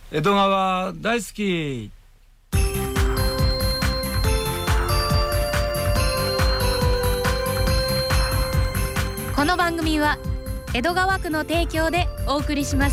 江戸川大好き。 この番組は江戸川区の提供でお送りします。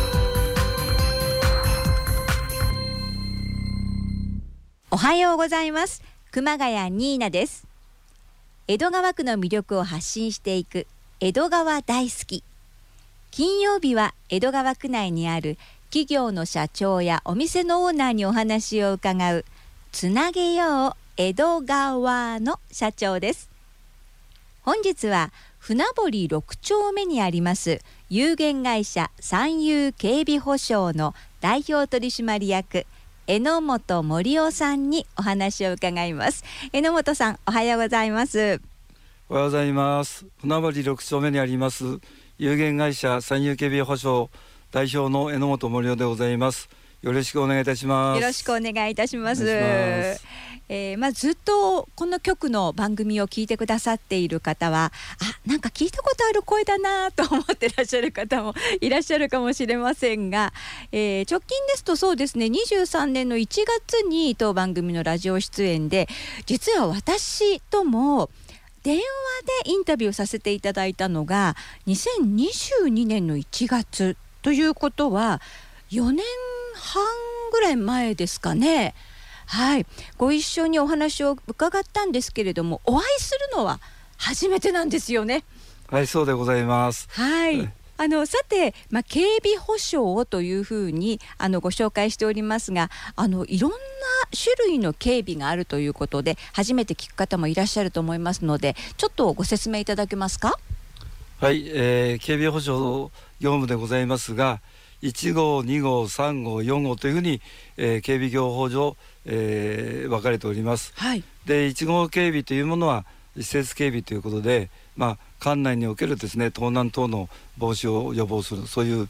おはようございます。熊谷ニーナです。江戸川区の魅力を発信していく江戸川大好き。金曜日は江戸川区内にある企業の社長やお店のオーナーにお話を伺うつなげよう江戸川の社長です。本日は船堀6丁目にあります有限会社三遊警備保障の代表取締役榎本盛夫さんにお話を伺います。榎本さん、おはようございます。 おはようございます。船堀6丁目にあります有限会社三遊警備保障代表の榎本盛夫でございます。よろしくお願いいたします。 よろしくお願いいたします。ずっとこの局の番組を聞いてくださっている方は、なんか聞いたことある声だなと思ってらっしゃる方もいらっしゃるかもしれませんが、直近ですとそうですね、23年の1月に当番組のラジオ出演で、実は私とも電話でインタビューさせていただいたのが2022年の1月ということは4年半ぐらい前ですかね。はい、ご一緒にお話を伺ったんですけれども、お会いするのは初めてなんですよね。 はい、そうでございます。 はい、さて、警備保障というふうにご紹介しておりますが、いろんな種類の警備があるということで初めて聞く方もいらっしゃると思いますので、ちょっとご説明いただけますか。 はい、警備保障業務でございますが、1号2号3号4号というふうに、警備業法上、分かれております。 はい、 で1号警備というものは施設警備ということで、館内におけるですね、盗難等の防止を予防する、そういう、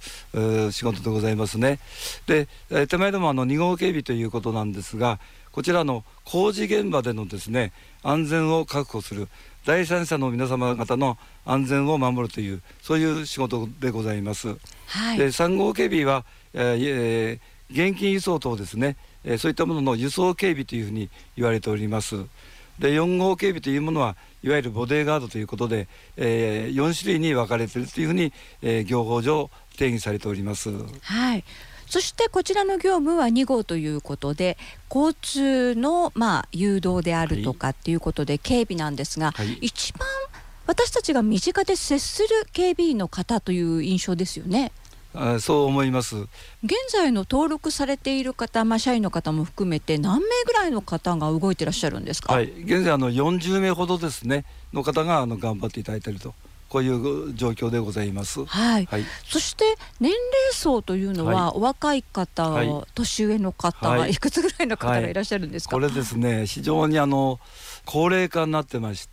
仕事でございますね。で手前でも2号警備ということなんですが、こちらの工事現場でのですね、安全を確保する、第三者の皆様方の安全を守るという、そういう仕事でございます。 はい、 で3号警備は、現金輸送等ですね、そういったものの輸送警備というふうに言われております。で4号警備というものはいわゆるボディーガードということで、4種類に分かれているというふうに、業法上定義されております。 はい、そしてこちらの業務は2号ということで、交通の、誘導であるとかっていうことで警備なんですが、一番私たちが身近で接する警備員の方という印象ですよね。 そう思います。 現在の登録されている方、社員の方も含めて何名ぐらいの方が動いてらっしゃるんですか。 現在40名ほどですねの方が頑張っていただいていると、こういう状況でございます。 そして年齢層というのは、お若い方、年上の方がいくつぐらいの方がいらっしゃるんですか。 これですね、非常に高齢化になってまして、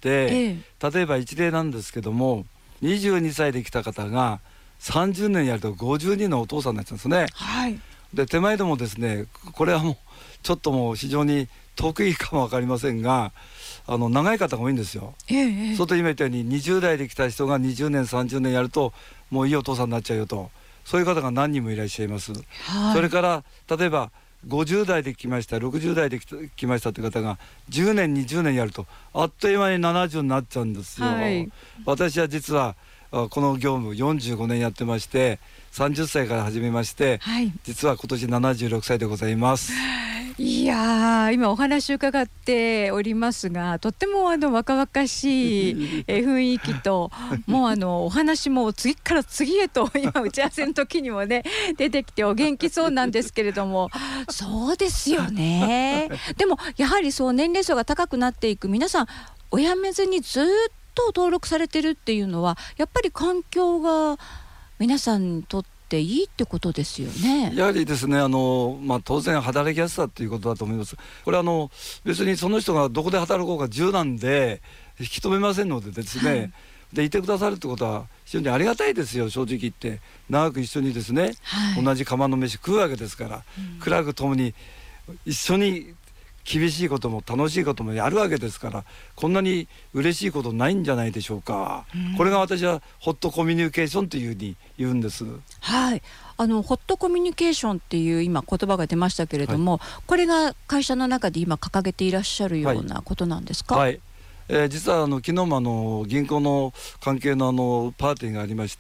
例えば一例なんですけども、22歳で来た方が30年やると50人のお父さんになっちゃうんですね。で手前でもですね、これはもうちょっともう非常に得意かも分かりませんが、長い方が多いんですよ。そうと今言ったように20代で来た人が20年30年やるともういいお父さんになっちゃうよと、そういう方が何人もいらっしゃいます。それから例えば50代で来ました60代で来ましたという方が10年20年やるとあっという間に70になっちゃうんですよ。私は実はこの業務45年やってまして、30歳から始めまして、実は今年76歳でございます。 いやー、今お話を伺っておりますが、とっても若々しい雰囲気ともうお話も次から次へと今打ち合わせの時にもね出てきてお元気そうなんですけれども、そうですよね。でもやはりそう年齢層が高くなっていく、皆さんお辞めずにずっと登録されてるっていうのは、やっぱり環境が皆さんにとっていいってことですよね。 やはりですね、当然働きやすさっていうことだと思います。これ別にその人がどこで働こうか自由なんで引き止めませんのでですね、でいてくださるってことは非常にありがたいですよ。正直言って長く一緒にですね、同じ釜の飯食うわけですから、苦楽ともに一緒に厳しいことも楽しいこともやるわけですから、こんなに嬉しいことないんじゃないでしょうか。これが私はホットコミュニケーションというふうに言うんです。 ホットコミュニケーションっていう今言葉が出ましたけれども、これが会社の中で今掲げていらっしゃるようなことなんですか？ 実は昨日も銀行の関係のパーティーがありまして、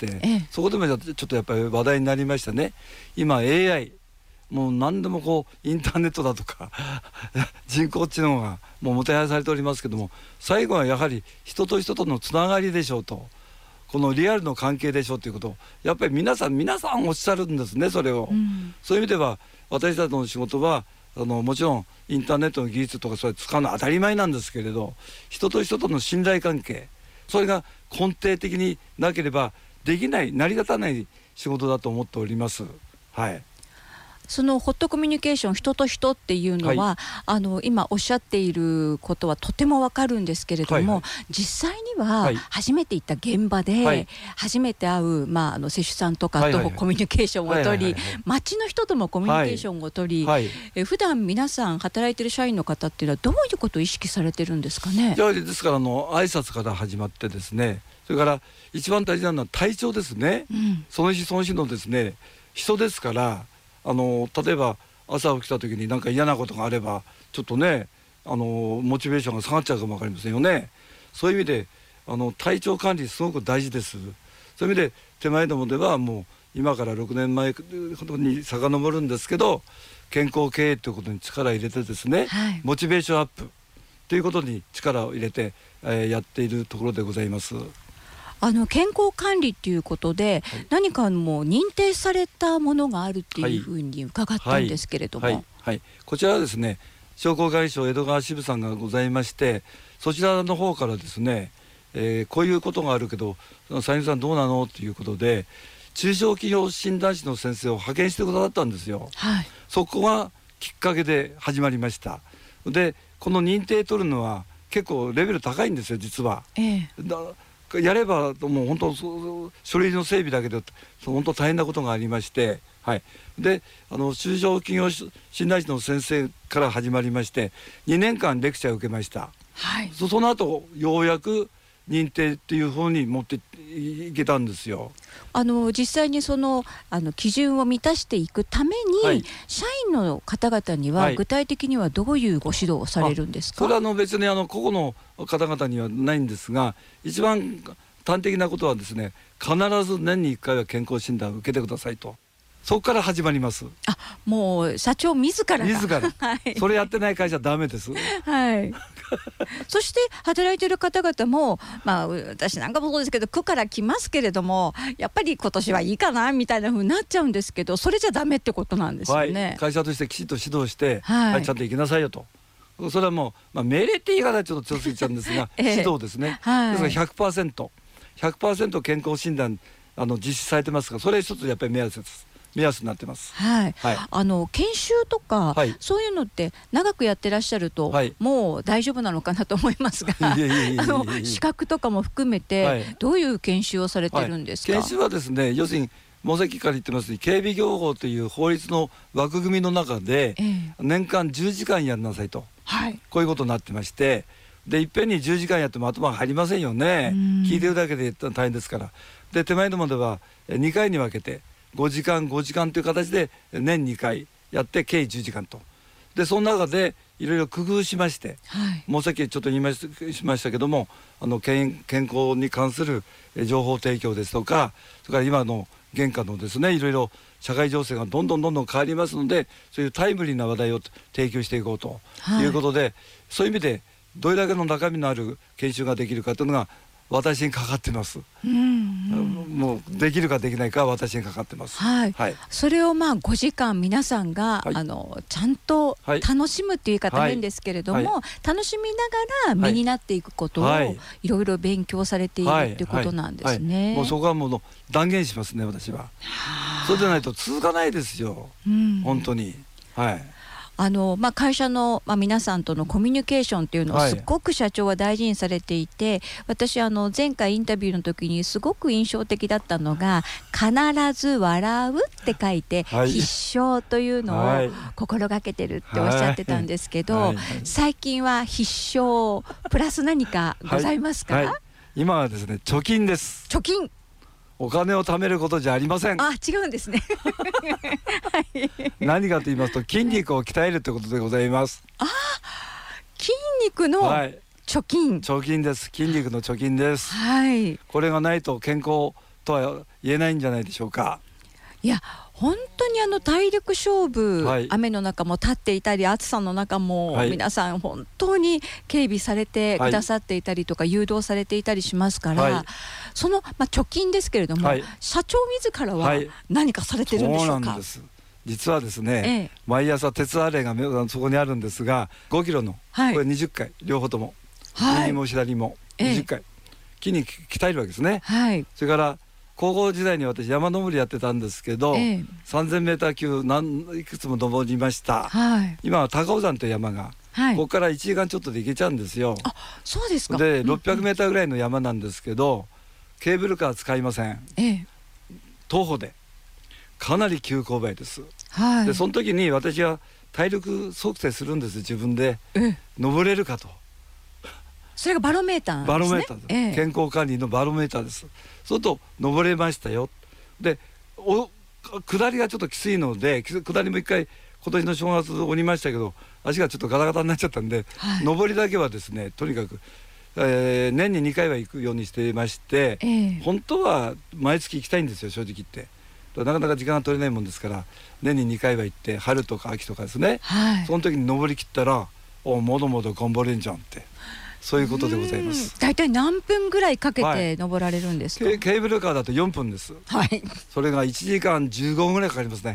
そこでもちょっとやっぱり話題になりましたね。今 AI もう何でもインターネットだとか人工知能がもうもてはやされておりますけども、最後はやはり人と人とのつながりでしょうと、このリアルの関係でしょうということをやっぱり皆さんおっしゃるんですね。それを、そういう意味では私たちの仕事はもちろんインターネットの技術とかそれ使うのは当たり前なんですけれど、人と人との信頼関係、それが根底的になければできない、成り立たない仕事だと思っております。 そのホットコミュニケーション、人と人っていうのは、今おっしゃっていることはとてもわかるんですけれども、実際には初めて行った現場で、初めて会う、施主さんとかとコミュニケーションを取り、町の人ともコミュニケーションを取り、普段皆さん働いている社員の方っていうのはどういうことを意識されてるんですかね？ ですから挨拶から始まってですね、それから一番大事なのは体調ですね。その日その日のですね、人ですから、例えば朝起きた時に何か嫌なことがあればちょっとねモチベーションが下がっちゃうかも分かりませんよね。そういう意味で体調管理すごく大事です。そういう意味で手前どもではもう今から6年前ほどに遡るんですけど、健康経営ということに力を入れてですね、モチベーションアップということに力を入れて、やっているところでございます。 健康管理っていうことで、何かもう認定されたものがあるっていうふうに伺ったんですけれども、 こちらはですね、商工会議所江戸川支部さんがございまして、そちらの方からですね、こういうことがあるけどさゆみさんどうなのっていうことで中小企業診断士の先生を派遣してくださったんですよ。そこがきっかけで始まりました。でこの認定取るのは結構レベル高いんですよ実は。やればもう本当書類の整備だけで本当大変なことがありまして、で中小企業診断士の先生から始まりまして2年間レクチャーを受けました。その後ようやく認定っていう方に持っていけたんですよ。 実際にその基準を満たしていくために、社員の方々には具体的にはどういうご指導をされるんですか？ それは別に個々の方々にはないんですが、一番端的なことはですね、必ず年に1回は健康診断を受けてくださいと、そこから始まります。 もう社長自らそれやってない会社はダメです。 そして働いている方々も、私なんかもそうですけど区から来ますけれども、やっぱり今年はいいかなみたいな風になっちゃうんですけど、それじゃダメってことなんですよね。 会社としてきちっと指導して、ちゃんと行きなさいよと。それはもう、命令って言い方はちょっと強すぎちゃうんですが、指導ですね。ですから 100% 健康診断実施されてますが、それ一つやっぱり目安になってます。 研修とか、そういうのって長くやってらっしゃると、もう大丈夫なのかなと思いますが資格とかも含めて、どういう研修をされてるんですか？ 研修はですね、要するにもうさっきから言ってますように警備業法という法律の枠組みの中で、年間10時間やんなさいと、こういうことになってまして、でいっぺんに10時間やっても頭が入りませんよね。聞いてるだけで大変ですから。で手前どもでは2回に分けて5時間5時間という形で年2回やって計10時間と。でその中でいろいろ工夫しまして、もうさっきちょっと言いましたけども、健康に関する情報提供ですとか、それから今の現下のですね、いろいろ社会情勢がどんどん変わりますので、そういうタイムリーな話題を提供していこうということで、そういう意味でどれだけの中身のある研修ができるかというのが私にかかってます。もうできるかできないかは私にかかってます。それを 5時間皆さんが、ちゃんと楽しむっていう言い方変ですけれども、楽しみながら身になっていくことをいろいろ勉強されているっていうことなんですね。 もうそこはもう断言しますね、私は。そうでないと続かないですよ、本当に。 会社の、皆さんとのコミュニケーションっていうのをすごく社長は大事にされていて、私前回インタビューの時にすごく印象的だったのが、必ず笑うって書いて、必笑というのを心がけてるっておっしゃってたんですけど、最近は必笑プラス何かございますか？ 今はですね、貯金です。 貯金、 お金を貯めることじゃありません。 あ、違うんですね。はい、 何かと言いますと筋肉を鍛えるということでございます。 筋肉の貯金、 貯金です。筋肉の貯金です。 はい、 これがないと健康とは言えないんじゃないでしょうか。 いや本当に体力勝負、 はい、 雨の中も立っていたり暑さの中も、 はい、 皆さん本当に警備されてくださっていたりとか、誘導されていたりしますから、はい、その、貯金ですけれども、はい、社長自らは何かされてるんでしょうか。 そうなんです。実はですね、毎朝鉄アレイがそこにあるんですが、5キロの、これ20回両方とも、右も左も20回、筋肉鍛えるわけですね。それから高校時代に私山登りやってたんですけど、3000m 級いくつも登りました。今は高尾山という山が、ここから1時間ちょっとで行けちゃうんですよ。 あ、そうですか。 で 600m ぐらいの山なんですけど、ケーブルカー使いません。徒歩でかなり急勾配です。でその時に私は体力測定するんです。自分で登れるかと。 それがバロメーターなんですね。バロメーターです。健康管理のバロメーターです。そうすると登れましたよ。で下りがちょっときついので、下りも一回今年の正月降りましたけど、足がちょっとガタガタになっちゃったんで、登りだけはですね、とにかく、年に2回は行くようにしていまして、本当は毎月行きたいんですよ、正直言って。なかなか時間が取れないもんですから、年に2回は行って、春とか秋とかですね、その時に登り切ったら、もどもど頑張れんじゃんって、そういうことでございます。 大体何分ぐらいかけて登られるんですか。 ケーブルカーだと4分です。それが1時間15分ぐらいかかりますね。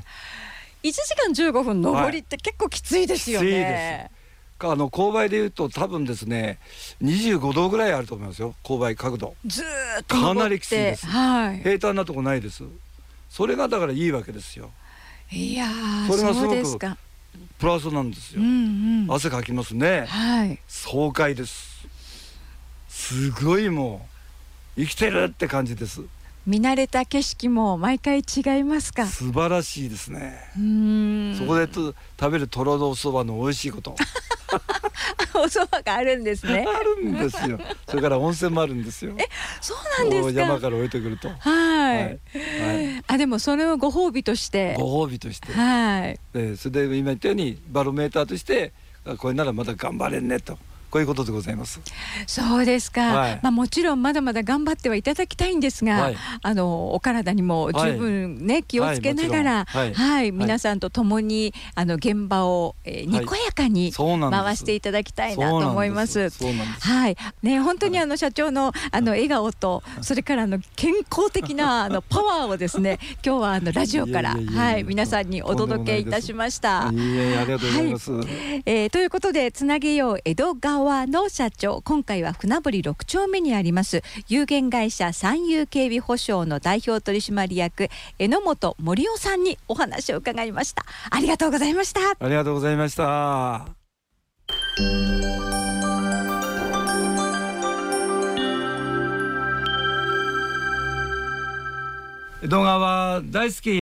1時間15分登りって結構きついですよね。 きついです。勾配でいうと多分ですね、25度ぐらいあると思いますよ。勾配角度ずーっとかなりきついです。平坦なとこないです。それがだからいいわけですよ。 いやー、 それがすごくプラスなんですよ。汗かきますね。爽快です。すごい、もう生きてるって感じです。 見慣れた景色も毎回違いますか。 素晴らしいですね。そこで食べるとろろそばの美味しいことお蕎麦があるんですね。 あるんですよ。それから温泉もあるんですよ。 そうなんですか。 山から降りてくると。 でもそれをご褒美として。 それで今言ったようにバロメーターとして、これならまだ頑張れんねと。こういうことでございます。 そうですか。もちろんまだまだ頑張ってはいただきたいんですが、お体にも十分ね、気をつけながら、皆さんと共に現場をにこやかに回していただきたいなと思います。本当に社長の笑顔と、それから健康的なパワーをですね、今日はラジオから皆さんにお届けいたしました。 ありがとうございます。 ということで、つなげよう江戸川の社長、今回は船堀6丁目にあります有限会社三遊警備保障の代表取締役榎本盛夫さんにお話を伺いました。ありがとうございました。 ありがとうございました。江戸川大好き。